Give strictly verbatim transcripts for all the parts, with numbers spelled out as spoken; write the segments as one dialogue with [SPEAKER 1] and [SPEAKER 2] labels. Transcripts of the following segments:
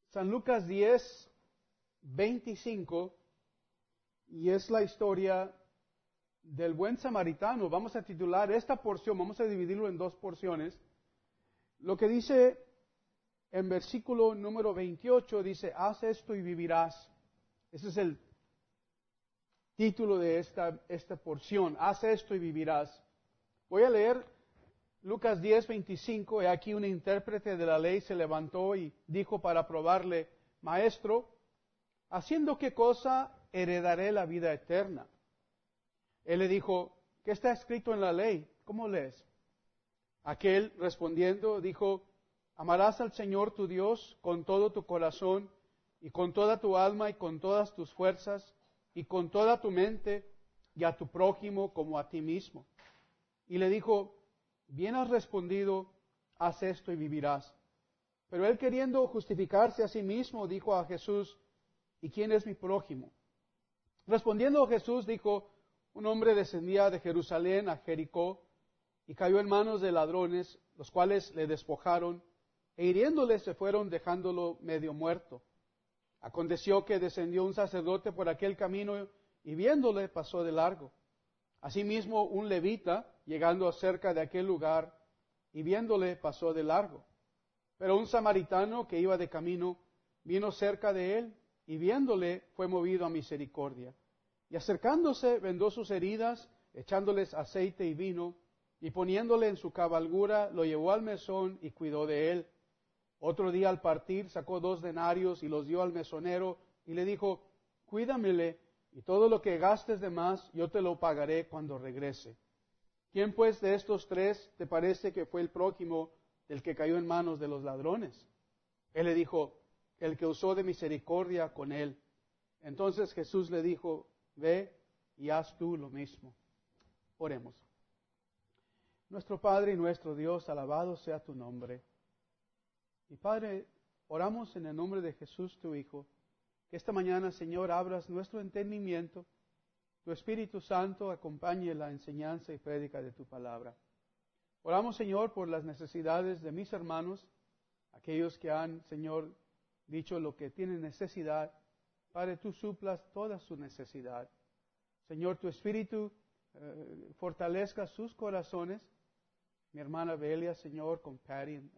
[SPEAKER 1] San Lucas diez, veinticinco, y es la historia del buen samaritano. Vamos a titular esta porción, vamos a dividirlo en dos porciones. Lo que dice en versículo número veintiocho, dice, haz esto y vivirás. Ese es el título de esta, esta porción, haz esto y vivirás. Voy a leer Lucas diez, veinticinco, he aquí un intérprete de la ley se levantó y dijo para probarle, Maestro, ¿haciendo qué cosa heredaré la vida eterna? Él le dijo, ¿qué está escrito en la ley? ¿Cómo lees? Aquel respondiendo dijo, amarás al Señor tu Dios con todo tu corazón y con toda tu alma y con todas tus fuerzas y con toda tu mente y a tu prójimo como a ti mismo. Y le dijo, bien has respondido, haz esto y vivirás. Pero él queriendo justificarse a sí mismo, dijo a Jesús, ¿y quién es mi prójimo? Respondiendo Jesús dijo, un hombre descendía de Jerusalén a Jericó y cayó en manos de ladrones, los cuales le despojaron, e hiriéndole se fueron dejándolo medio muerto. Aconteció que descendió un sacerdote por aquel camino y viéndole pasó de largo. Asimismo un levita, llegando cerca de aquel lugar, y viéndole pasó de largo. Pero un samaritano que iba de camino, vino cerca de él, y viéndole fue movido a misericordia. Y acercándose vendó sus heridas, echándoles aceite y vino, y poniéndole en su cabalgura, lo llevó al mesón y cuidó de él. Otro día al partir sacó dos denarios y los dio al mesonero, y le dijo, cuídamele, y todo lo que gastes de más, yo te lo pagaré cuando regrese. ¿Quién pues de estos tres te parece que fue el prójimo del que cayó en manos de los ladrones? Él le dijo, el que usó de misericordia con él. Entonces Jesús le dijo, ve y haz tú lo mismo. Oremos. Nuestro Padre y nuestro Dios, alabado sea tu nombre. Y Padre, oramos en el nombre de Jesús tu Hijo, que esta mañana, Señor, abras nuestro entendimiento, tu Espíritu Santo acompañe la enseñanza y prédica de tu palabra. Oramos, Señor, por las necesidades de mis hermanos, aquellos que han, Señor, dicho lo que tienen necesidad. Padre, tú suplas toda su necesidad. Señor, tu Espíritu eh, fortalezca sus corazones. Mi hermana Belia, Señor, con Patty, eh,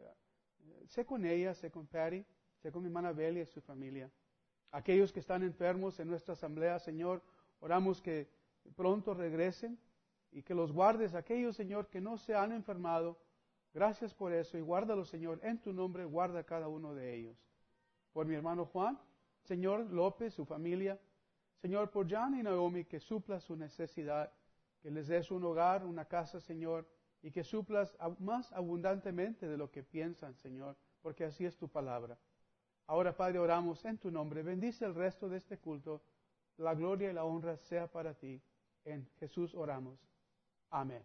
[SPEAKER 1] eh, sé con ella, sé con Patty, sé con mi hermana Belia y su familia. Aquellos que están enfermos en nuestra asamblea, Señor, oramos que pronto regresen y que los guardes, aquellos, Señor, que no se han enfermado. Gracias por eso y guárdalos, Señor, en tu nombre, guarda a cada uno de ellos. Por mi hermano Juan, Señor López, su familia, Señor, por Jan y Naomi, que supla su necesidad, que les des un hogar, una casa, Señor, y que suplas más abundantemente de lo que piensan, Señor, porque así es tu palabra. Ahora, Padre, oramos en tu nombre. Bendice el resto de este culto. La gloria y la honra sea para ti. En Jesús oramos. Amén.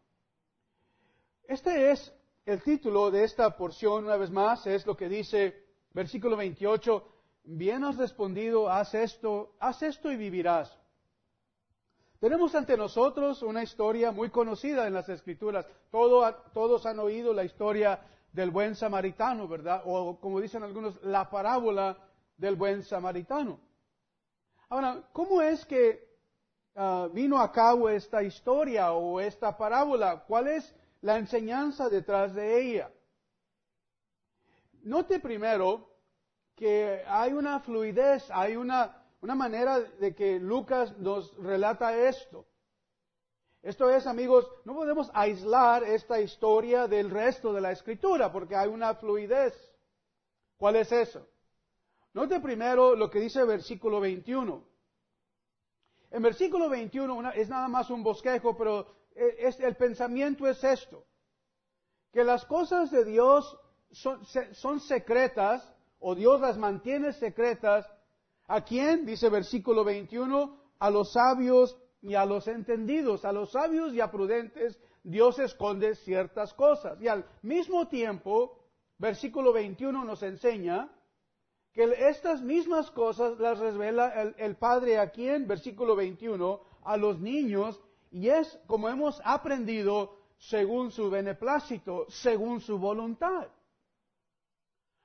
[SPEAKER 1] Este es el título de esta porción, una vez más, es lo que dice versículo veintiocho. Bien has respondido, haz esto, haz esto y vivirás. Tenemos ante nosotros una historia muy conocida en las Escrituras. Todo, todos han oído la historia del buen samaritano, ¿verdad? O como dicen algunos, la parábola del buen samaritano. Ahora, ¿cómo es que uh, vino a cabo esta historia o esta parábola? ¿Cuál es la enseñanza detrás de ella? Note primero que hay una fluidez, hay una, una manera de que Lucas nos relata esto. Esto es, amigos, no podemos aislar esta historia del resto de la Escritura porque hay una fluidez. ¿Cuál es eso? Note primero lo que dice el versículo veintiuno. En versículo veintiuno una, es nada más un bosquejo, pero es, el pensamiento es esto. Que las cosas de Dios son, son secretas, o Dios las mantiene secretas. ¿A quién? Dice versículo veintiuno, a los sabios y a los entendidos. A los sabios y a prudentes Dios esconde ciertas cosas. Y al mismo tiempo, versículo veintiuno nos enseña que estas mismas cosas las revela el, el Padre a quién, versículo veintiuno, a los niños, y es como hemos aprendido según su beneplácito, según su voluntad.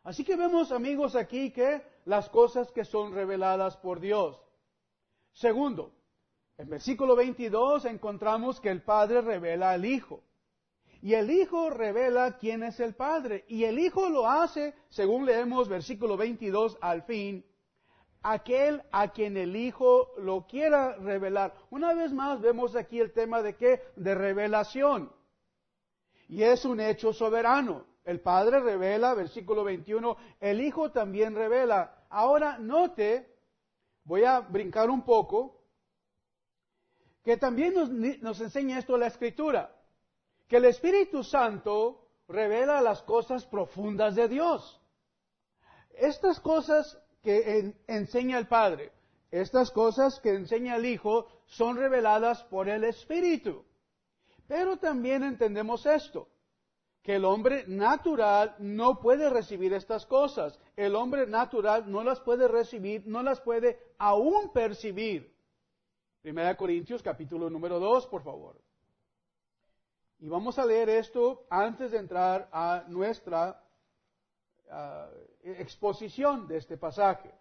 [SPEAKER 1] Así que vemos, amigos, aquí que las cosas que son reveladas por Dios. Segundo, en versículo veintidós encontramos que el Padre revela al Hijo. Y el Hijo revela quién es el Padre. Y el Hijo lo hace, según leemos versículo veintidós al fin, aquel a quien el Hijo lo quiera revelar. Una vez más vemos aquí el tema de qué? De revelación. Y es un hecho soberano. El Padre revela, versículo veintiuno, el Hijo también revela. Ahora note, voy a brincar un poco, que también nos, nos enseña esto la Escritura, que el Espíritu Santo revela las cosas profundas de Dios. Estas cosas que en, enseña el Padre, estas cosas que enseña el Hijo, son reveladas por el Espíritu. Pero también entendemos esto, que el hombre natural no puede recibir estas cosas. El hombre natural no las puede recibir, no las puede aún percibir. Primera Corintios capítulo número dos, por favor. Y vamos a leer esto antes de entrar a nuestra uh, exposición de este pasaje.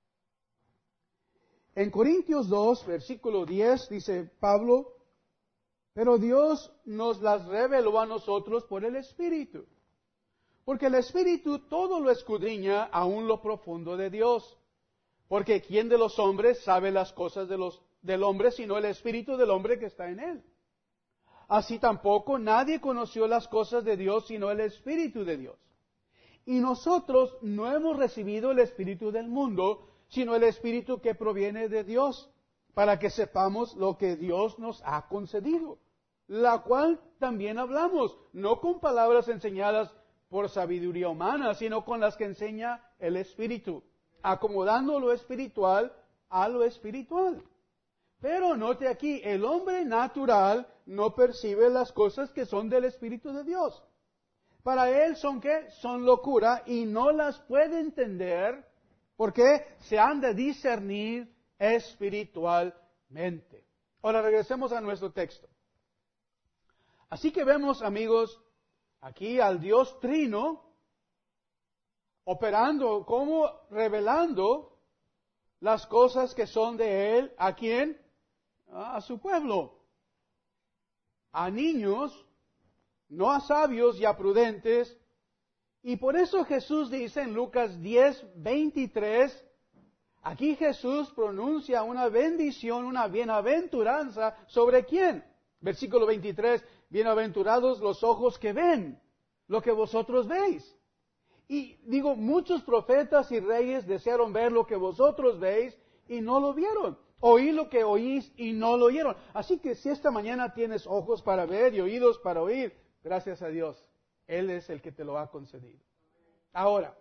[SPEAKER 1] En Corintios dos, versículo diez, dice Pablo, pero Dios nos las reveló a nosotros por el Espíritu. Porque el Espíritu todo lo escudriña, aún lo profundo de Dios. Porque ¿quién de los hombres sabe las cosas de los, del hombre, sino el Espíritu del hombre que está en él? Así tampoco nadie conoció las cosas de Dios, sino el Espíritu de Dios. Y nosotros no hemos recibido el Espíritu del mundo, sino el Espíritu que proviene de Dios, para que sepamos lo que Dios nos ha concedido, la cual también hablamos, no con palabras enseñadas por sabiduría humana, sino con las que enseña el Espíritu, acomodando lo espiritual a lo espiritual. Pero note aquí, el hombre natural no percibe las cosas que son del Espíritu de Dios. Para él son ¿qué? Son locura y no las puede entender porque se han de discernir espiritualmente. Ahora regresemos a nuestro texto. Así que vemos, amigos, aquí al Dios Trino operando, como revelando las cosas que son de Él. ¿A quién? A su pueblo. A niños, no a sabios y a prudentes. Y por eso Jesús dice en Lucas diez, veintitrés, aquí Jesús pronuncia una bendición, una bienaventuranza, ¿sobre quién? Versículo veintitrés, bienaventurados los ojos que ven lo que vosotros veis. Y digo, muchos profetas y reyes desearon ver lo que vosotros veis y no lo vieron. Oí lo que oís y no lo oyeron. Así que si esta mañana tienes ojos para ver y oídos para oír, gracias a Dios, Él es el que te lo ha concedido. Ahora,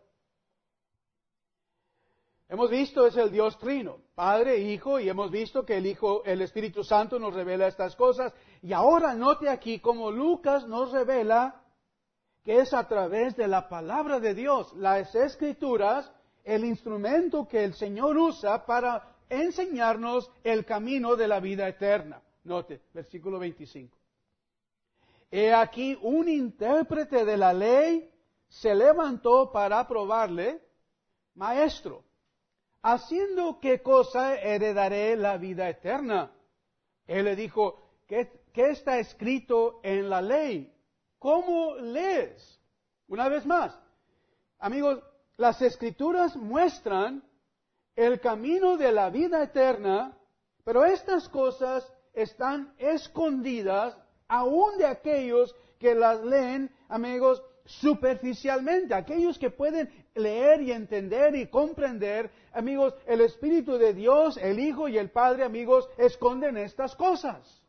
[SPEAKER 1] hemos visto es el Dios Trino, Padre, Hijo, y hemos visto que el Hijo, el Espíritu Santo nos revela estas cosas. Y ahora note aquí cómo Lucas nos revela que es a través de la palabra de Dios, las Escrituras, el instrumento que el Señor usa para enseñarnos el camino de la vida eterna. Note, versículo veinticinco. He aquí un intérprete de la ley se levantó para probarle, maestro, haciendo qué cosa heredaré la vida eterna. Él le dijo, ¿qué, qué está escrito en la ley? ¿Cómo lees? Una vez más, amigos, las Escrituras muestran el camino de la vida eterna, pero estas cosas están escondidas aún de aquellos que las leen, amigos, superficialmente, aquellos que pueden leer y entender y comprender, amigos, el Espíritu de Dios, el Hijo y el Padre, amigos, esconden estas cosas.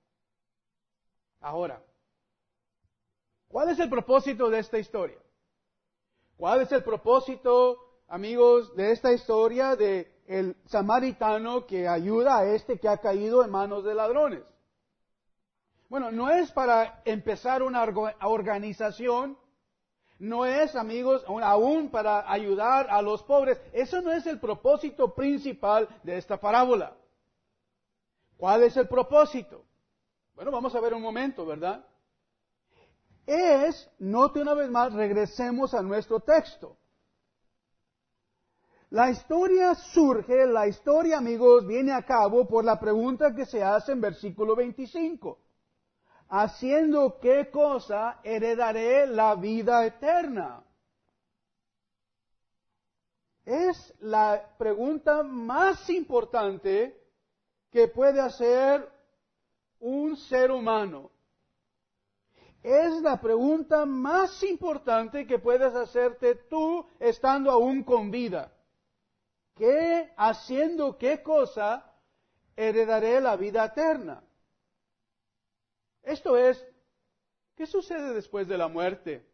[SPEAKER 1] Ahora, ¿cuál es el propósito de esta historia? ¿Cuál es el propósito, amigos, de esta historia de el samaritano que ayuda a este que ha caído en manos de ladrones? Bueno, no es para empezar una organización, no es, amigos, aún para ayudar a los pobres. Eso no es el propósito principal de esta parábola. ¿Cuál es el propósito? Bueno, vamos a ver un momento, ¿verdad? Es, note una vez más, regresemos a nuestro texto. La historia surge, la historia, amigos, viene a cabo por la pregunta que se hace en versículo veinticinco. ¿Haciendo qué cosa heredaré la vida eterna? Es la pregunta más importante que puede hacer un ser humano. Es la pregunta más importante que puedes hacerte tú estando aún con vida. ¿Qué, haciendo qué cosa heredaré la vida eterna? Esto es, ¿qué sucede después de la muerte?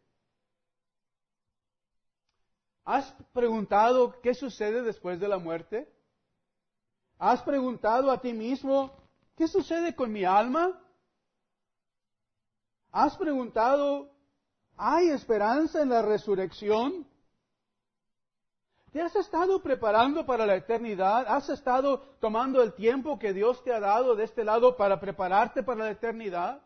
[SPEAKER 1] ¿Has preguntado qué sucede después de la muerte? ¿Has preguntado a ti mismo, ¿qué sucede con mi alma? ¿Has preguntado, ¿hay esperanza en la resurrección? ¿Te has estado preparando para la eternidad? ¿Has estado tomando el tiempo que Dios te ha dado de este lado para prepararte para la eternidad?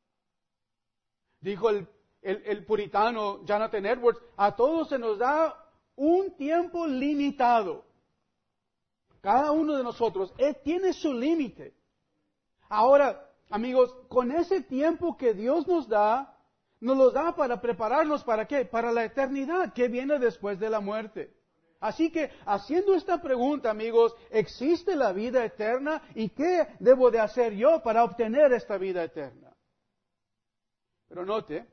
[SPEAKER 1] Dijo el, el, el puritano Jonathan Edwards, a todos se nos da un tiempo limitado. Cada uno de nosotros él tiene su límite. Ahora, amigos, con ese tiempo que Dios nos da, nos lo da para prepararnos para qué? Para la eternidad que viene después de la muerte. Así que, haciendo esta pregunta, amigos, ¿existe la vida eterna? ¿Y qué debo de hacer yo para obtener esta vida eterna? Pero note,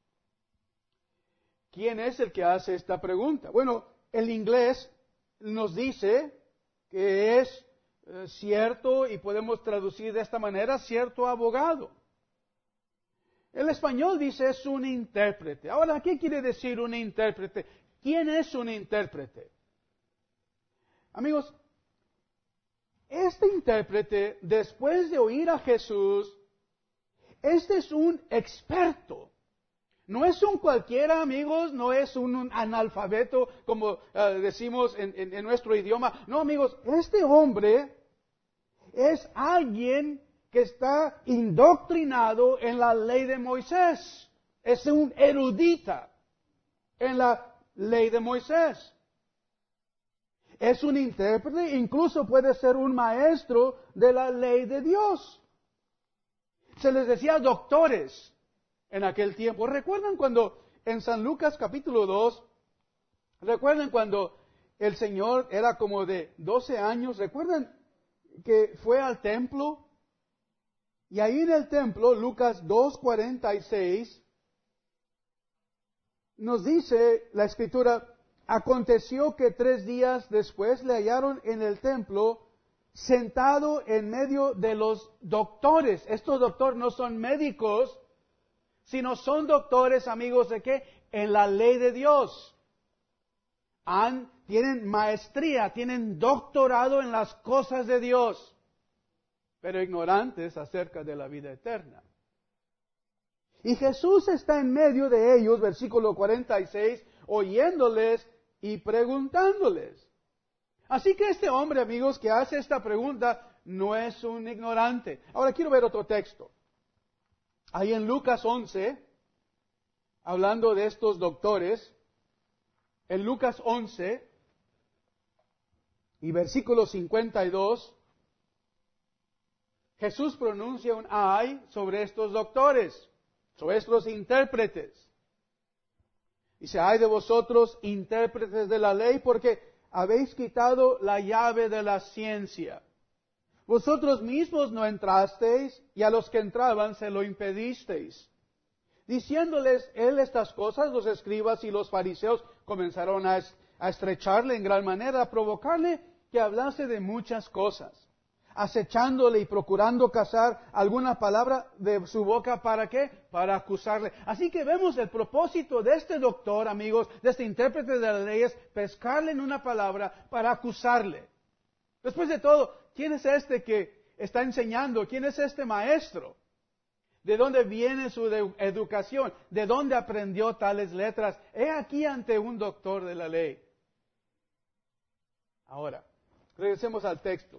[SPEAKER 1] ¿quién es el que hace esta pregunta? Bueno, el inglés nos dice que es eh, cierto, y podemos traducir de esta manera, cierto abogado. El español dice es un intérprete. Ahora, ¿qué quiere decir un intérprete? ¿Quién es un intérprete? Amigos, este intérprete, después de oír a Jesús, este es un experto. No es un cualquiera, amigos, no es un, un analfabeto, como uh, decimos en, en, en nuestro idioma. No, amigos, este hombre es alguien que está indoctrinado en la ley de Moisés. Es un erudita en la ley de Moisés. Es un intérprete, incluso puede ser un maestro de la ley de Dios. Se les decía doctores en aquel tiempo. ¿Recuerdan cuando en San Lucas capítulo dos, recuerdan cuando el Señor era como de doce años? ¿Recuerdan que fue al templo? Y ahí en el templo, Lucas dos cuarenta y seis, nos dice la Escritura, aconteció que tres días después le hallaron en el templo sentado en medio de los doctores. Estos doctores no son médicos, sino son doctores, amigos, ¿de qué? En la ley de Dios. Han, tienen maestría, tienen doctorado en las cosas de Dios, pero ignorantes acerca de la vida eterna. Y Jesús está en medio de ellos, versículo cuarenta y seis, oyéndoles y preguntándoles. Así que este hombre, amigos, que hace esta pregunta, no es un ignorante. Ahora quiero ver otro texto. Ahí en Lucas once, hablando de estos doctores, en Lucas once y versículo cincuenta y dos, Jesús pronuncia un ay sobre estos doctores, sobre estos intérpretes. Dice, ay de vosotros, intérpretes de la ley, porque habéis quitado la llave de la ciencia. Vosotros mismos no entrasteis, y a los que entraban se lo impedisteis. Diciéndoles él estas cosas, los escribas y los fariseos comenzaron a, a estrecharle en gran manera, a provocarle que hablase de muchas cosas, acechándole y procurando cazar alguna palabra de su boca. ¿Para qué? Para acusarle. Así que vemos el propósito de este doctor, amigos, de este intérprete de las leyes, pescarle en una palabra para acusarle. Después de todo, ¿quién es este que está enseñando? ¿Quién es este maestro? ¿De dónde viene su educación? ¿De dónde aprendió tales letras? He aquí ante un doctor de la ley. Ahora, regresemos al texto.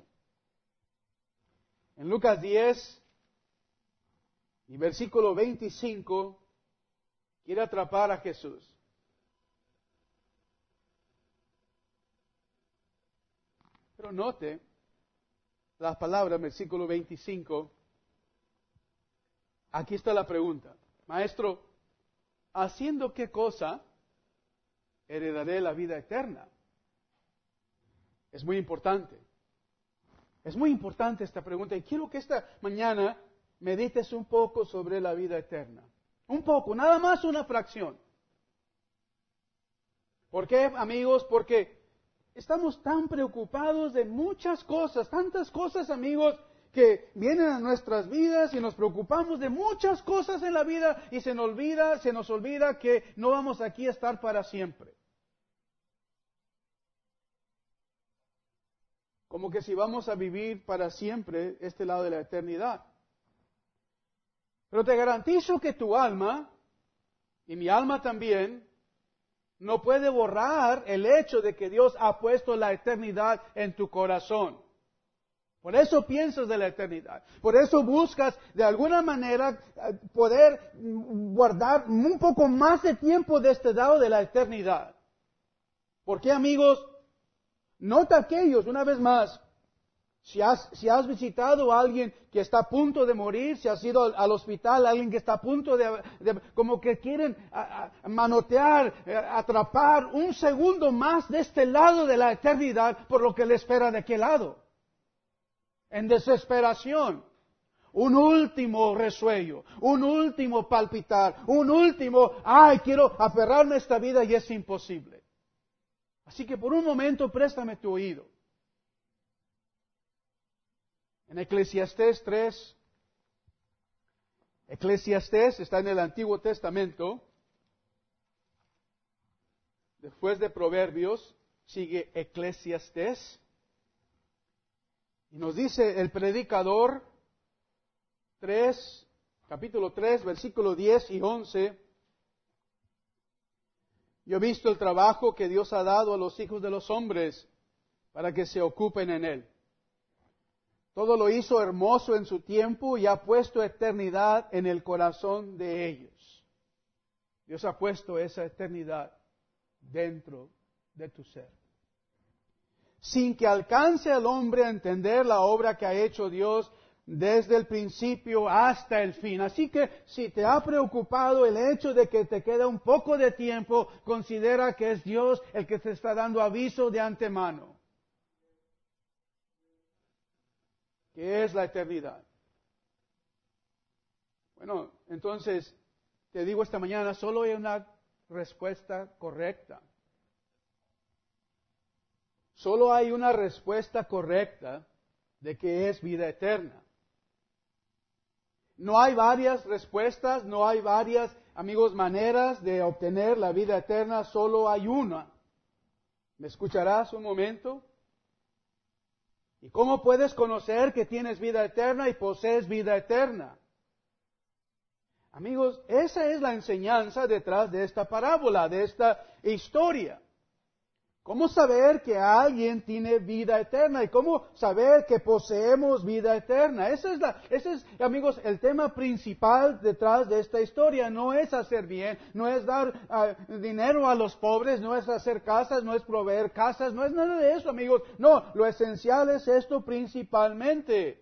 [SPEAKER 1] En Lucas diez y versículo veinticinco, quiere atrapar a Jesús. Pero note las palabras, versículo veinticinco. Aquí está la pregunta. Maestro, ¿haciendo qué cosa heredaré la vida eterna? Es muy importante. Es muy importante esta pregunta y quiero que esta mañana medites un poco sobre la vida eterna. Un poco, nada más una fracción. ¿Por qué, amigos? Porque estamos tan preocupados de muchas cosas, tantas cosas, amigos, que vienen a nuestras vidas y nos preocupamos de muchas cosas en la vida y se nos olvida, se nos olvida que no vamos aquí a estar para siempre. Como que si vamos a vivir para siempre este lado de la eternidad. Pero te garantizo que tu alma, y mi alma también, no puede borrar el hecho de que Dios ha puesto la eternidad en tu corazón. Por eso piensas de la eternidad. Por eso buscas de alguna manera poder guardar un poco más de tiempo de este lado de la eternidad. ¿Por qué, amigos? Nota aquellos, una vez más, si has, si has visitado a alguien que está a punto de morir, si has ido al, al hospital, alguien que está a punto de, de como que quieren a, a, manotear, a, atrapar un segundo más de este lado de la eternidad por lo que le espera de aquel lado. En desesperación. Un último resuello, un último palpitar, un último, ay, quiero aferrarme a esta vida y es imposible. Así que por un momento préstame tu oído. En Eclesiastés tres, Eclesiastés está en el Antiguo Testamento, después de Proverbios sigue Eclesiastés, y nos dice el predicador tres, capítulo tres, versículo diez y once, yo he visto el trabajo que Dios ha dado a los hijos de los hombres para que se ocupen en él. Todo lo hizo hermoso en su tiempo y ha puesto eternidad en el corazón de ellos. Dios ha puesto esa eternidad dentro de tu ser. Sin que alcance al hombre a entender la obra que ha hecho Dios desde el principio hasta el fin. Así que si te ha preocupado el hecho de que te queda un poco de tiempo, considera que es Dios el que te está dando aviso de antemano. ¿Qué es la eternidad? Bueno, entonces, te digo esta mañana, solo hay una respuesta correcta. Solo hay una respuesta correcta de que es vida eterna. No hay varias respuestas, no hay varias, amigos, maneras de obtener la vida eterna, solo hay una. ¿Me escucharás un momento? ¿Y cómo puedes conocer que tienes vida eterna y posees vida eterna? Amigos, esa es la enseñanza detrás de esta parábola, de esta historia. ¿Cómo saber que alguien tiene vida eterna? ¿Y cómo saber que poseemos vida eterna? Ese es, la, ese es, amigos, el tema principal detrás de esta historia. No es hacer bien, no es dar uh, dinero a los pobres, no es hacer casas, no es proveer casas, no es nada de eso, amigos. No, lo esencial es esto principalmente.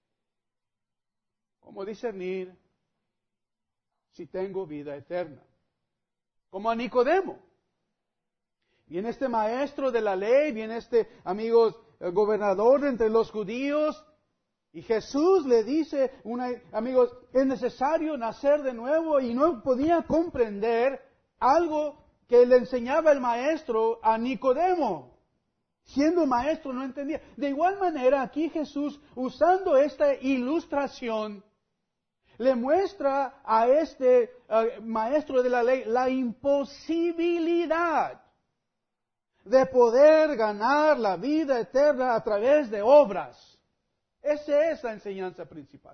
[SPEAKER 1] ¿Cómo discernir si tengo vida eterna? Como a Nicodemo. Viene este maestro de la ley, viene este, amigos, gobernador entre los judíos, y Jesús le dice, una, amigos, es necesario nacer de nuevo, y no podía comprender algo que le enseñaba el maestro a Nicodemo. Siendo maestro no entendía. De igual manera, aquí Jesús, usando esta ilustración, le muestra a este uh, maestro de la ley la imposibilidad de poder ganar la vida eterna a través de obras. Esa es la enseñanza principal.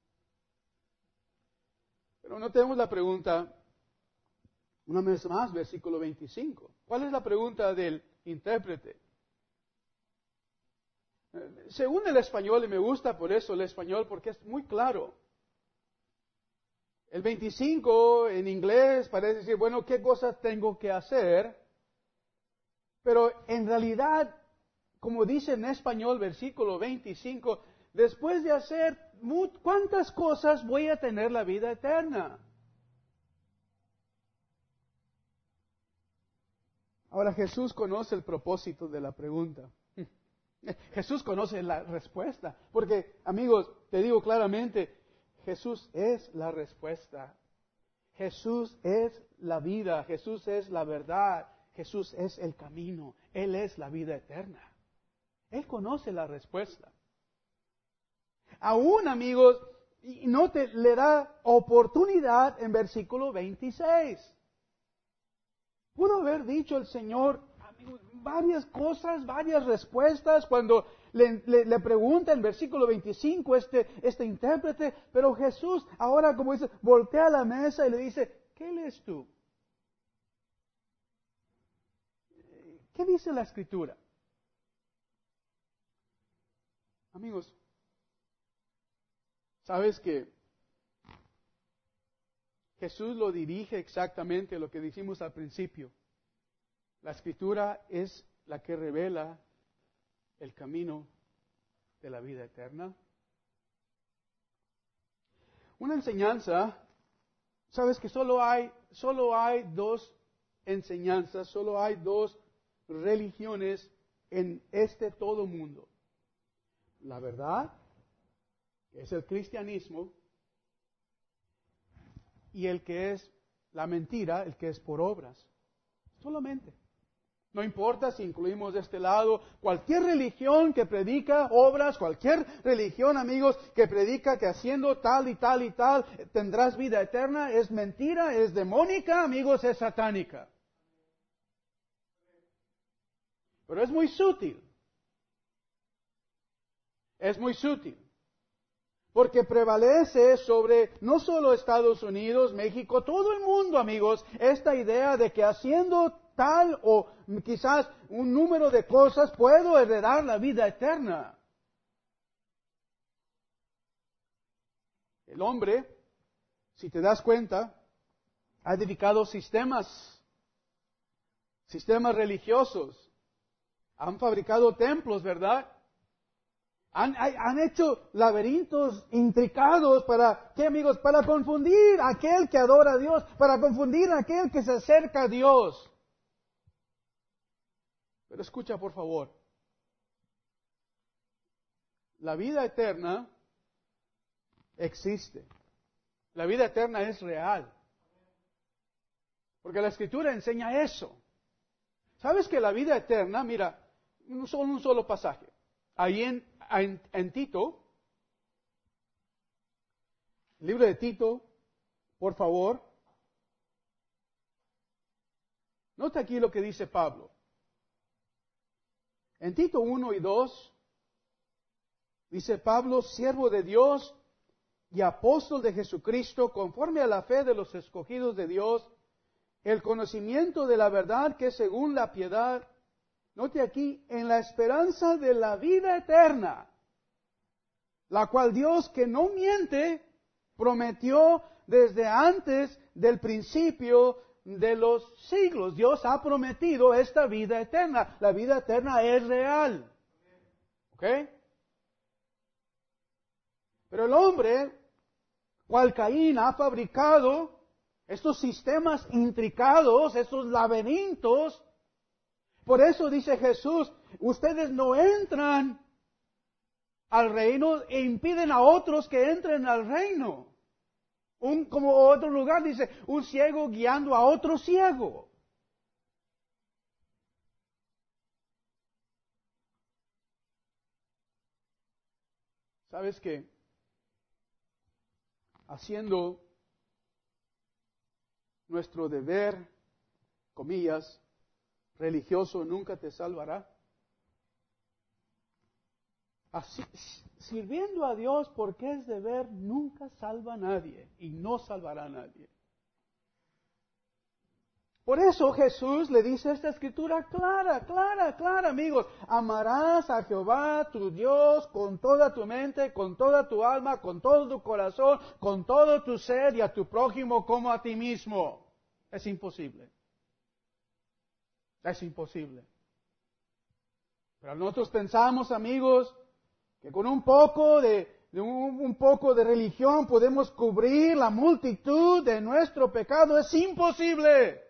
[SPEAKER 1] Pero no tenemos la pregunta, una vez más, versículo veinticinco. ¿Cuál es la pregunta del intérprete? Según el español, y me gusta por eso el español, porque es muy claro. El veinticinco en inglés parece decir, bueno, ¿qué cosas tengo que hacer? Pero en realidad como dice en español, versículo veinticinco, después de hacer cuántas cosas voy a tener la vida eterna. Ahora Jesús conoce el propósito de la pregunta. Jesús conoce la respuesta. Porque, amigos, te digo claramente, Jesús es la respuesta. Jesús es la vida. Jesús es la verdad. Jesús es el camino. Él es la vida eterna. Él conoce la respuesta. Aún, amigos, no te le da oportunidad en versículo veintiséis. Pudo haber dicho el Señor amigos, varias cosas, varias respuestas cuando le, le, le pregunta en versículo veinticinco este, este intérprete, pero Jesús ahora, como dice, voltea a la mesa y le dice, ¿qué lees tú? ¿Qué dice la Escritura? Amigos, ¿sabes que Jesús lo dirige exactamente a lo que dijimos al principio? La Escritura es la que revela el camino de la vida eterna. Una enseñanza, sabes que solo hay, solo hay dos enseñanzas, solo hay dos religiones en este todo mundo. La verdad, que es el cristianismo, y el que es la mentira, el que es por obras. Solamente. No importa si incluimos de este lado cualquier religión que predica obras, cualquier religión, amigos, que predica que haciendo tal y tal y tal tendrás vida eterna, es mentira, es demónica, amigos, es satánica. Pero es muy sutil. Es muy sutil. Porque prevalece sobre no solo Estados Unidos, México, todo el mundo, amigos, esta idea de que haciendo tal o quizás un número de cosas puedo heredar la vida eterna. El hombre, si te das cuenta, ha edificado sistemas, sistemas religiosos, han fabricado templos, ¿verdad? Han, han hecho laberintos intricados para, ¿qué amigos? Para confundir a aquel que adora a Dios, para confundir a aquel que se acerca a Dios. Pero escucha, por favor. La vida eterna existe. La vida eterna es real. Porque la Escritura enseña eso. ¿Sabes que la vida eterna, mira, un solo, un solo pasaje. Ahí en, en, en Tito, el libro de Tito, por favor. Nota aquí lo que dice Pablo. En Tito uno y dos, dice Pablo, siervo de Dios y apóstol de Jesucristo, conforme a la fe de los escogidos de Dios, el conocimiento de la verdad que es según la piedad, note aquí, en la esperanza de la vida eterna, la cual Dios, que no miente, prometió desde antes del principio de los siglos. Dios ha prometido esta vida eterna. La vida eterna es real. ¿Ok? Pero el hombre, cual Caín, ha fabricado estos sistemas intricados, estos laberintos. Por eso dice Jesús, ustedes no entran al reino e impiden a otros que entren al reino. Un, como otro lugar dice, un ciego guiando a otro ciego. ¿Sabes qué? Haciendo nuestro deber, comillas, religioso nunca te salvará. Así, sirviendo a Dios porque es deber, nunca salva a nadie y no salvará a nadie. Por eso Jesús le dice esta escritura clara, clara, clara, amigos. Amarás a Jehová tu Dios con toda tu mente, con toda tu alma, con todo tu corazón, con todo tu ser y a tu prójimo como a ti mismo. Es imposible. Es imposible. Pero nosotros pensamos, amigos, que con un poco de, de un, un poco de religión podemos cubrir la multitud de nuestro pecado. Es imposible.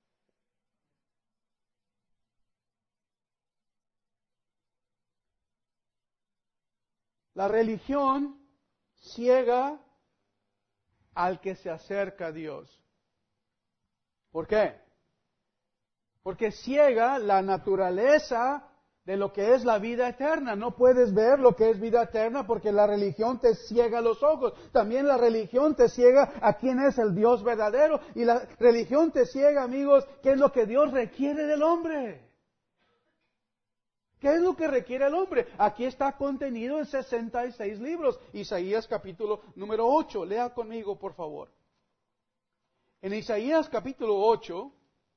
[SPEAKER 1] La religión ciega al que se acerca a Dios. ¿Por qué? Porque ciega la naturaleza de lo que es la vida eterna. No puedes ver lo que es vida eterna porque la religión te ciega los ojos. También la religión te ciega a quién es el Dios verdadero. Y la religión te ciega, amigos, qué es lo que Dios requiere del hombre. ¿Qué es lo que requiere el hombre? Aquí está contenido en sesenta y seis libros. Isaías capítulo número ocho. Lea conmigo, por favor. En Isaías capítulo ocho,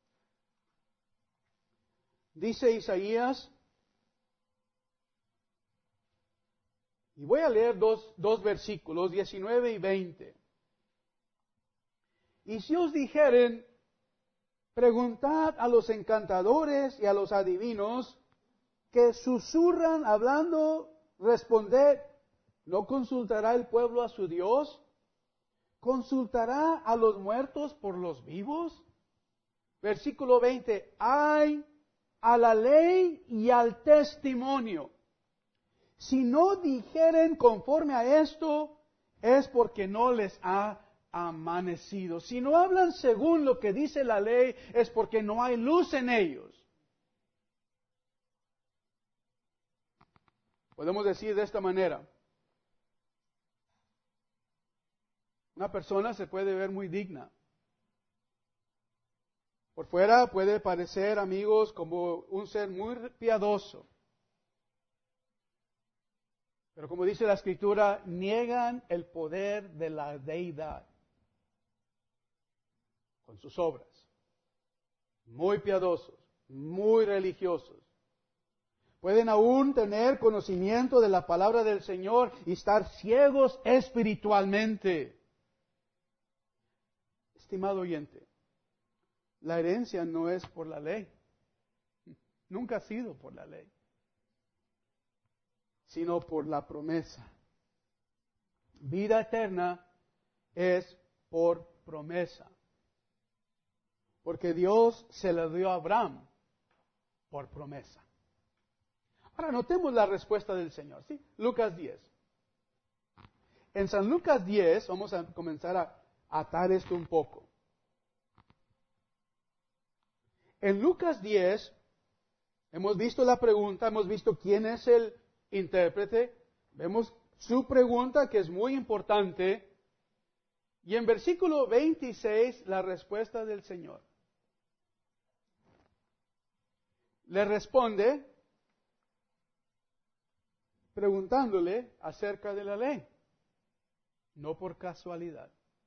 [SPEAKER 1] dice Isaías, y voy a leer dos, dos versículos, diecinueve y veinte. Y si os dijeren, preguntad a los encantadores y a los adivinos, que susurran hablando, responded, ¿no consultará el pueblo a su Dios? ¿Consultará a los muertos por los vivos? Versículo veinte, ay a la ley y al testimonio. Si no dijeren conforme a esto, es porque no les ha amanecido. Si no hablan según lo que dice la ley, es porque no hay luz en ellos. Podemos decir de esta manera, una persona se puede ver muy digna. Por fuera puede parecer, amigos, como un ser muy piadoso. Pero como dice la Escritura, niegan el poder de la deidad con sus obras. Muy piadosos, muy religiosos. Pueden aún tener conocimiento de la palabra del Señor y estar ciegos espiritualmente. Estimado oyente, la herencia no es por la ley. Nunca ha sido por la ley, sino por la promesa. Vida eterna es por promesa. Porque Dios se la dio a Abraham por promesa. Ahora notemos la respuesta del Señor, ¿sí? Lucas diez. En San Lucas diez, vamos a comenzar a atar esto un poco. En Lucas diez, hemos visto la pregunta, hemos visto quién es el intérprete, vemos su pregunta que es muy importante, y en versículo veintiséis la respuesta del Señor. Le responde preguntándole acerca de la ley, no por casualidad.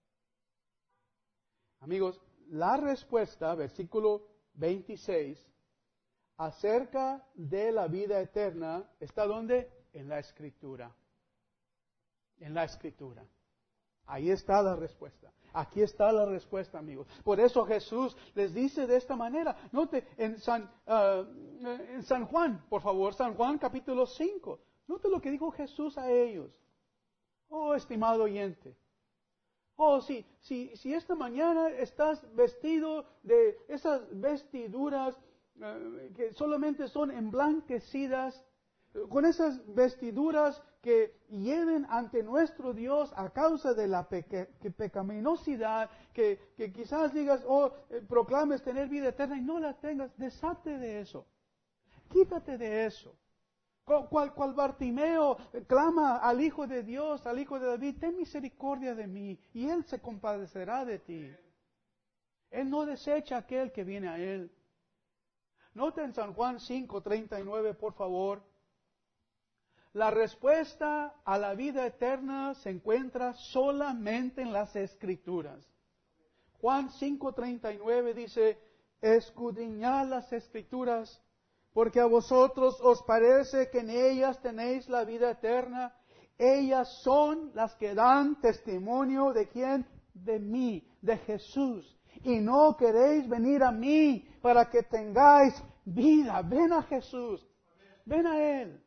[SPEAKER 1] Amigos, la respuesta, versículo veintiséis, acerca de la vida eterna, ¿está dónde? En la Escritura. En la Escritura. Ahí está la respuesta. Aquí está la respuesta, amigos. Por eso Jesús les dice de esta manera. Note en San, uh, en San Juan, por favor, San Juan capítulo cinco. Note lo que dijo Jesús a ellos. Oh, estimado oyente. Oh, sí, si, si esta mañana estás vestido de esas vestiduras uh, que solamente son emblanquecidas, con esas vestiduras que lleven ante nuestro Dios a causa de la peque, que pecaminosidad, que, que quizás digas, oh, eh, proclames tener vida eterna y no la tengas, deshate de eso. Quítate de eso. Cual, cual Bartimeo clama al Hijo de Dios, al Hijo de David, ten misericordia de mí, y Él se compadecerá de ti. Él no desecha a aquel que viene a Él. Nota en San Juan cinco, treinta y nueve, por favor. La respuesta a la vida eterna se encuentra solamente en las Escrituras. Juan cinco, treinta y nueve dice, escudriñad las Escrituras, porque a vosotros os parece que en ellas tenéis la vida eterna. Ellas son las que dan testimonio de quién, de mí, de Jesús. Y no queréis venir a mí para que tengáis vida. Ven a Jesús. ven a Él.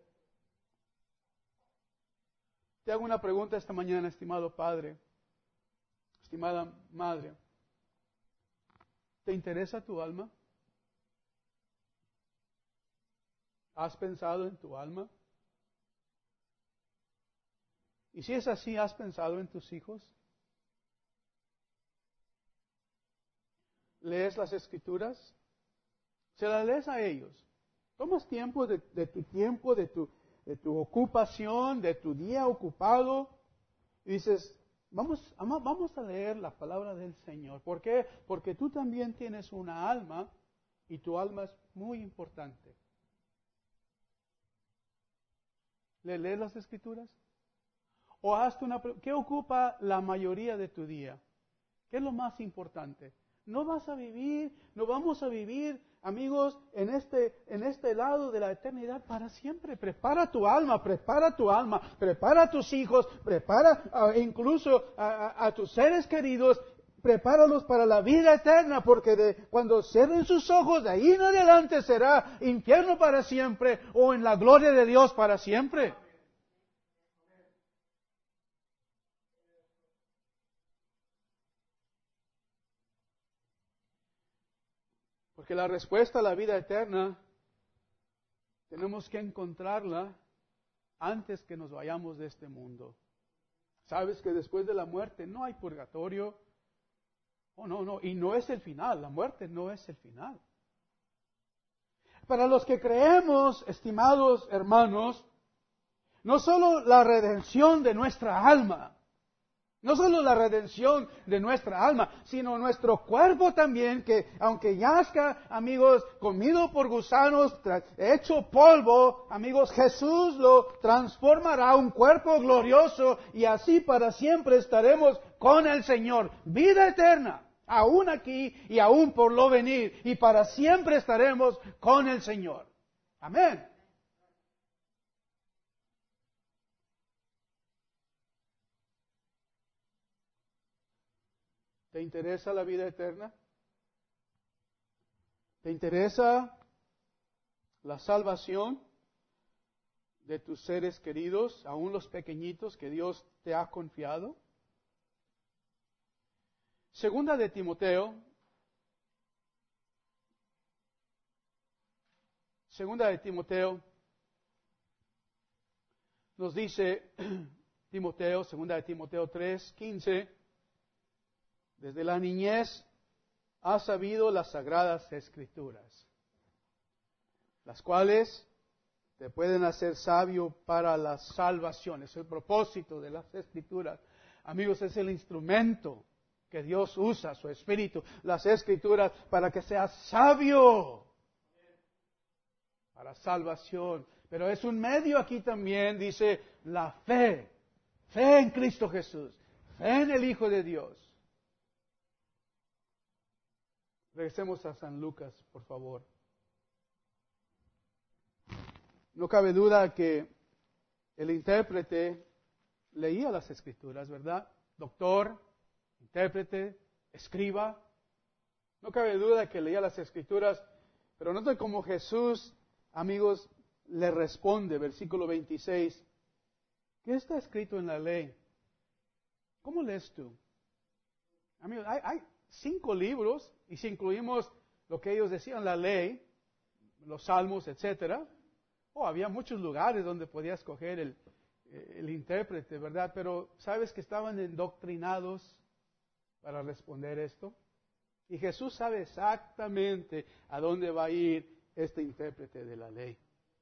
[SPEAKER 1] Te hago una pregunta esta mañana, estimado padre, estimada madre. ¿Te interesa tu alma? ¿Has pensado en tu alma? Y si es así, ¿has pensado en tus hijos? ¿Lees las Escrituras? Se las lees a ellos. Tomas tiempo de, de tu tiempo, de tu, de tu ocupación, de tu día ocupado, y dices, vamos, vamos a leer la palabra del Señor. ¿Por qué? Porque tú también tienes una alma, y tu alma es muy importante. ¿Le lees las Escrituras? O hazte una pregunta, ¿qué ocupa la mayoría de tu día? ¿Qué es lo más importante? No vas a vivir, no vamos a vivir, amigos, en este, en este lado de la eternidad para siempre. Prepara tu alma, prepara tu alma, prepara a tus hijos, prepara uh, incluso a, a, a tus seres queridos, prepáralos para la vida eterna, porque de, cuando cierren sus ojos, de ahí en adelante será infierno para siempre o en la gloria de Dios para siempre. Porque la respuesta a la vida eterna tenemos que encontrarla antes que nos vayamos de este mundo. Sabes que después de la muerte no hay purgatorio. Oh, no, no, y no es el final, la muerte no es el final. Para los que creemos, estimados hermanos, no solo la redención de nuestra alma, no solo la redención de nuestra alma, sino nuestro cuerpo también, que aunque yazca, amigos, comido por gusanos, hecho polvo, amigos, Jesús lo transformará a un cuerpo glorioso y así para siempre estaremos con el Señor. Vida eterna, aún aquí y aún por lo venir, y para siempre estaremos con el Señor. Amén. ¿Te interesa la vida eterna? ¿Te interesa la salvación de tus seres queridos, aún los pequeñitos que Dios te ha confiado? Segunda de Timoteo, segunda de Timoteo, nos dice Timoteo, segunda de Timoteo tres, quince, desde la niñez has sabido las sagradas Escrituras, las cuales te pueden hacer sabio para la salvación. Es el propósito de las Escrituras. Amigos, es el instrumento que Dios usa, su Espíritu, las Escrituras, para que seas sabio para salvación. Pero es un medio aquí también, dice, la fe. Fe en Cristo Jesús. Fe en el Hijo de Dios. Regresemos a San Lucas, por favor. No cabe duda que el intérprete leía las Escrituras, ¿verdad? Doctor, intérprete, escriba. No cabe duda que leía las Escrituras, pero nota cómo Jesús, amigos, le responde, versículo veintiséis. ¿Qué está escrito en la ley? ¿Cómo lees tú? Amigos, hay, hay cinco libros, y si incluimos lo que ellos decían, la ley, los salmos, etcétera, oh, había muchos lugares donde podía escoger el, el intérprete, ¿verdad? Pero ¿sabes que estaban endoctrinados para responder esto? Y Jesús sabe exactamente a dónde va a ir este intérprete de la ley.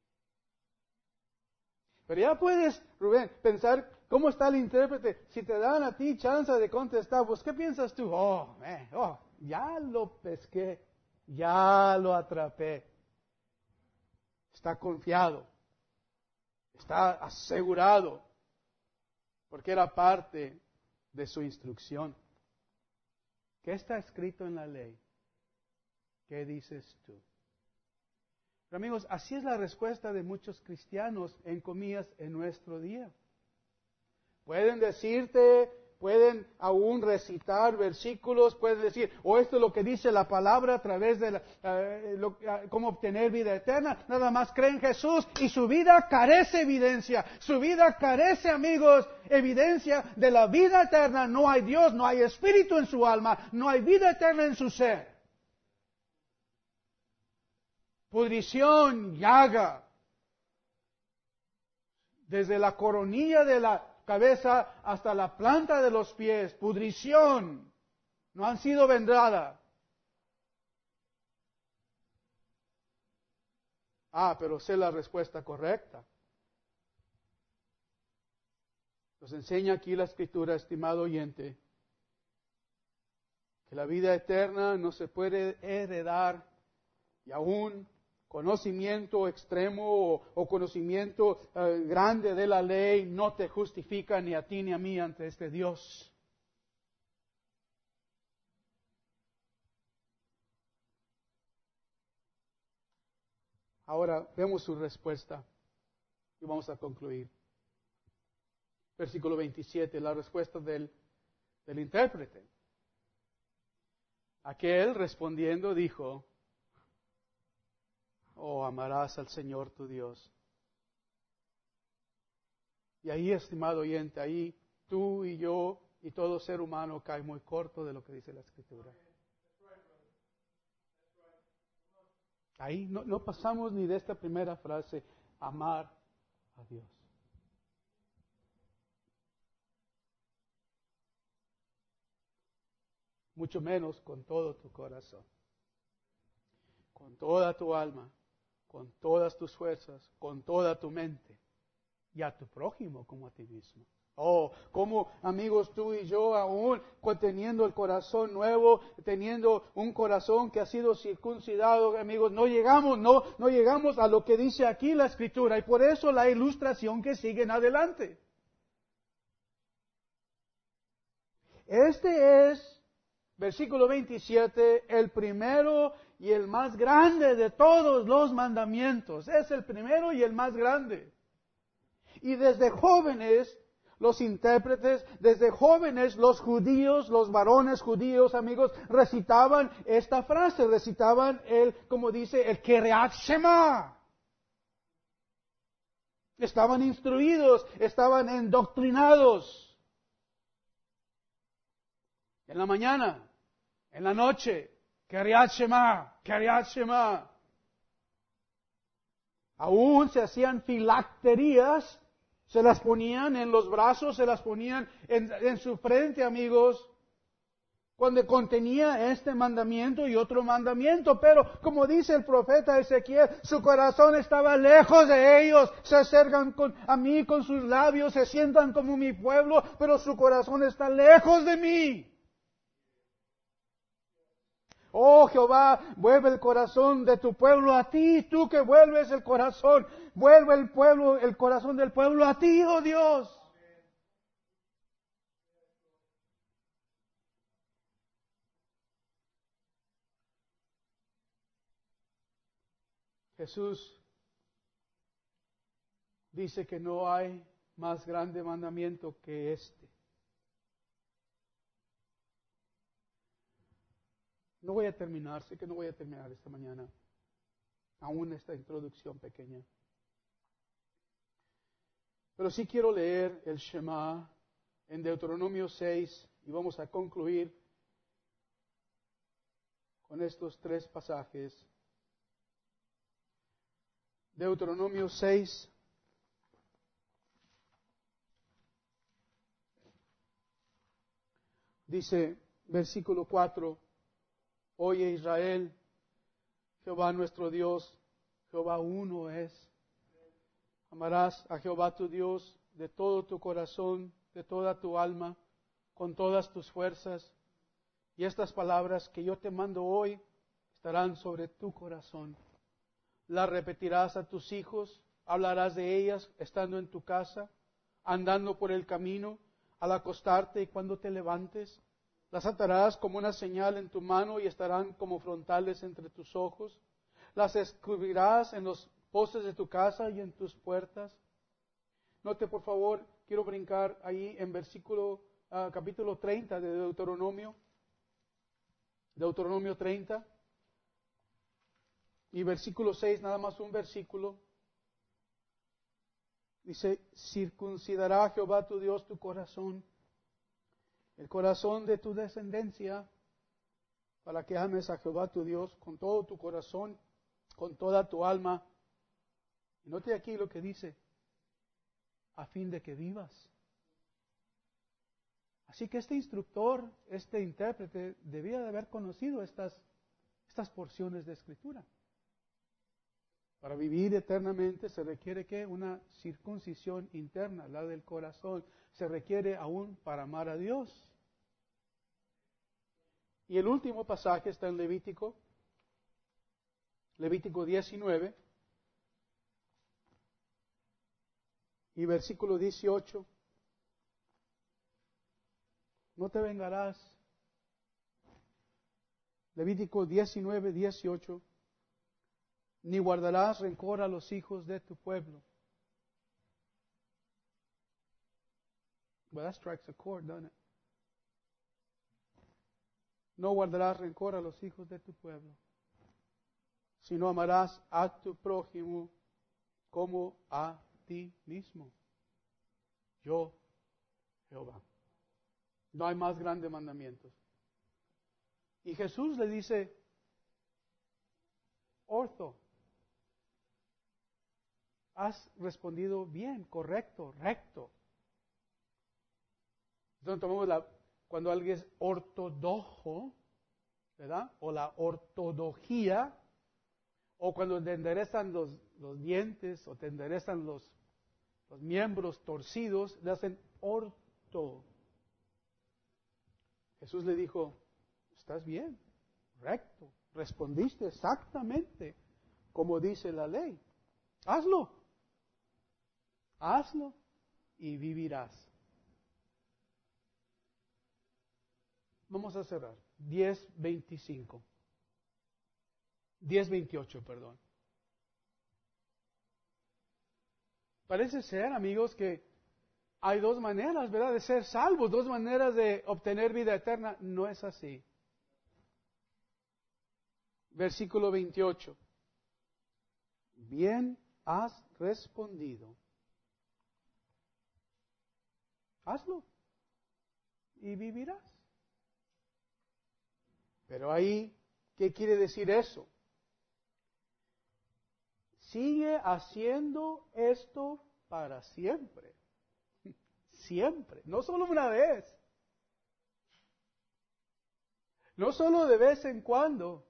[SPEAKER 1] Pero ya puedes, Rubén, pensar cómo está el intérprete. Si te dan a ti chance de contestar, pues ¿qué piensas tú? Oh, eh, oh, ya lo pesqué, ya lo atrapé. Está confiado, está asegurado, porque era parte de su instrucción. ¿Qué está escrito en la ley? ¿Qué dices tú? Pero amigos, así es la respuesta de muchos cristianos, en comillas, en nuestro día. Pueden decirte, pueden aún recitar versículos, pueden decir, o esto es lo que dice la palabra a través de la, eh, lo, eh, cómo obtener vida eterna. Nada más creen en Jesús y su vida carece evidencia. Su vida carece, amigos, evidencia de la vida eterna. No hay Dios, no hay espíritu en su alma, no hay vida eterna en su ser. Pudrición, llaga. Desde la coronilla de la cabeza hasta la planta de los pies, pudrición, no han sido vendadas. Ah, pero sé la respuesta correcta. Nos enseña aquí la Escritura, estimado oyente, que la vida eterna no se puede heredar y aún conocimiento extremo o, o conocimiento eh, grande de la ley no te justifica ni a ti ni a mí ante este Dios. Ahora vemos su respuesta y vamos a concluir. Versículo veintisiete, la respuesta del, del intérprete. Aquel respondiendo dijo, oh, amarás al Señor tu Dios. Y ahí, estimado oyente, ahí tú y yo y todo ser humano cae muy corto de lo que dice la Escritura. Ahí no, no pasamos ni de esta primera frase, amar a Dios. Mucho menos con todo tu corazón, con toda tu alma, con todas tus fuerzas, con toda tu mente, y a tu prójimo como a ti mismo. Oh, como amigos tú y yo aún teniendo el corazón nuevo, teniendo un corazón que ha sido circuncidado, amigos, no llegamos, no, no llegamos a lo que dice aquí la Escritura, y por eso la ilustración que sigue en adelante. Este es, versículo veintisiete, el primero y el más grande de todos los mandamientos. Es el primero y el más grande. Y desde jóvenes, los intérpretes, desde jóvenes, los judíos, los varones judíos, amigos, recitaban esta frase, recitaban el, como dice, el Kiriat Shema. Estaban instruidos, estaban endoctrinados. En la mañana, en la noche, Kiriat Shema, Kiriat Shema. Aún se hacían filacterías, se las ponían en los brazos, se las ponían en, en su frente, amigos, cuando contenía este mandamiento y otro mandamiento. Pero, como dice el profeta Ezequiel, su corazón estaba lejos de ellos. Se acercan con, a mí con sus labios, se sientan como mi pueblo, pero su corazón está lejos de mí. Oh Jehová, vuelve el corazón de tu pueblo a ti, tú que vuelves el corazón, vuelve el pueblo, el corazón del pueblo a ti, oh Dios. Jesús dice que no hay más grande mandamiento que este. No voy a terminar, sé que no voy a terminar esta mañana, aún esta introducción pequeña. Pero sí quiero leer el Shema en Deuteronomio seis y vamos a concluir con estos tres pasajes. Deuteronomio seis. Dice, versículo cuatro, oye Israel, Jehová nuestro Dios, Jehová uno es. Amarás a Jehová tu Dios de todo tu corazón, de toda tu alma, con todas tus fuerzas. Y estas palabras que yo te mando hoy estarán sobre tu corazón. Las repetirás a tus hijos, hablarás de ellas estando en tu casa, andando por el camino, al acostarte y cuando te levantes. Las atarás como una señal en tu mano y estarán como frontales entre tus ojos. Las escribirás en los postes de tu casa y en tus puertas. Note, por favor, quiero brincar ahí en versículo uh, capítulo treinta de Deuteronomio, Deuteronomio treinta, y versículo seis, nada más un versículo. Dice, circuncidará Jehová tu Dios tu corazón, el corazón de tu descendencia, para que ames a Jehová tu Dios con todo tu corazón, con toda tu alma. Y note aquí lo que dice, a fin de que vivas. Así que este instructor, este intérprete, debía de haber conocido estas, estas porciones de Escritura. Para vivir eternamente se requiere que una circuncisión interna, la del corazón, se requiere aún para amar a Dios. Y el último pasaje está en Levítico, Levítico diecinueve, y versículo dieciocho. No te vengarás. Levítico diecinueve, dieciocho. Ni guardarás rencor a los hijos de tu pueblo. Well, that strikes a chord, doesn't it? No guardarás rencor a los hijos de tu pueblo, sino amarás a tu prójimo como a ti mismo. Yo, Jehová. No hay más grandes mandamientos. Y Jesús le dice, orto, has respondido bien, correcto, recto. Entonces tomamos la, cuando alguien es ortodoxo, ¿verdad? O la ortodoxía, o cuando te enderezan los, los dientes, o te enderezan los, los miembros torcidos, le hacen orto. Jesús le dijo, estás bien, recto, respondiste exactamente como dice la ley. Hazlo, hazlo y vivirás. Vamos a cerrar. diez veinticinco. diez veintiocho, perdón. Parece ser, amigos, que hay dos maneras, ¿verdad?, de ser salvos, dos maneras de obtener vida eterna. No es así. Versículo veintiocho. Bien has respondido. Hazlo y vivirás. Pero ahí, ¿qué quiere decir eso? Sigue haciendo esto para siempre. Siempre, no solo una vez. No solo de vez en cuando.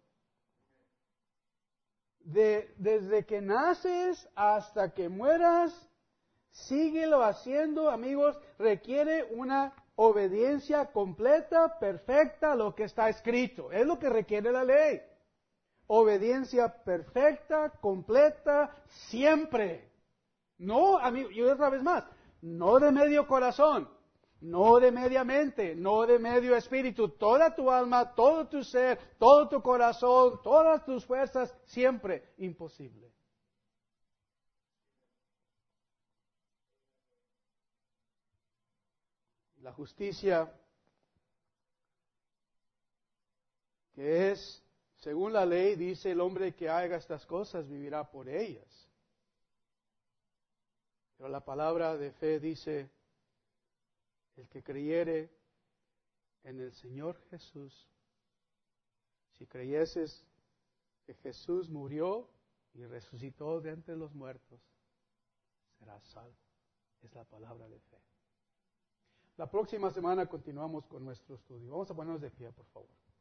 [SPEAKER 1] De, desde que naces hasta que mueras, síguelo haciendo, amigos. Requiere una obediencia completa, perfecta a lo que está escrito. Es lo que requiere la ley. Obediencia perfecta, completa, siempre. No, amigo, y otra vez más, no de medio corazón, no de media mente, no de medio espíritu, toda tu alma, todo tu ser, todo tu corazón, todas tus fuerzas, siempre imposible. La justicia, que es, según la ley, dice el hombre que haga estas cosas vivirá por ellas. Pero la palabra de fe dice, el que creyere en el Señor Jesús, si creyeses que Jesús murió y resucitó de entre los muertos, serás salvo. Es la palabra de fe. La próxima semana continuamos con nuestro estudio. Vamos a ponernos de pie, por favor.